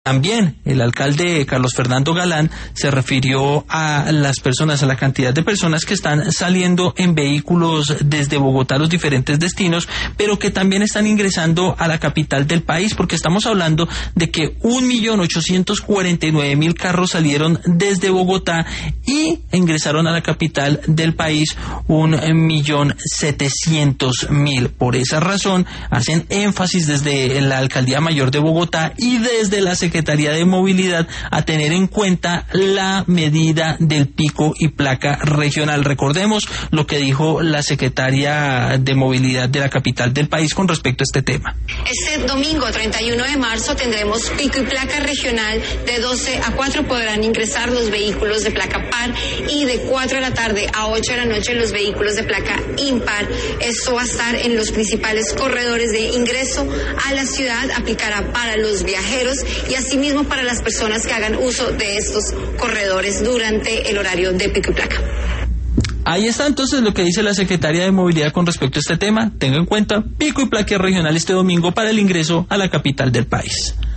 También el alcalde Carlos Fernando Galán se refirió a las personas, a la cantidad de personas que están saliendo en vehículos desde Bogotá a los diferentes destinos, pero que también están ingresando a la capital del país, porque estamos hablando de que 1.849.000 carros salieron desde Bogotá y ingresaron a la capital del país 1.700.000. Por esa razón, hacen énfasis desde la Alcaldía Mayor de Bogotá y desde la Secretaría de Movilidad a tener en cuenta la medida del pico y placa regional. Recordemos lo que dijo la secretaria de Movilidad de la capital del país con respecto a este tema. Este domingo 31 de marzo tendremos pico y placa regional. De 12 a 4 podrán ingresar los vehículos de placa par y de 4 de la tarde a 8 de la noche los vehículos de placa impar. Esto va a estar en los principales corredores de ingreso a la ciudad, aplicará para los viajeros y asimismo para las personas que hagan uso de estos corredores durante el horario de pico y placa. Ahí está entonces lo que dice la Secretaría de Movilidad con respecto a este tema. Tenga en cuenta pico y placa regional este domingo para el ingreso a la capital del país.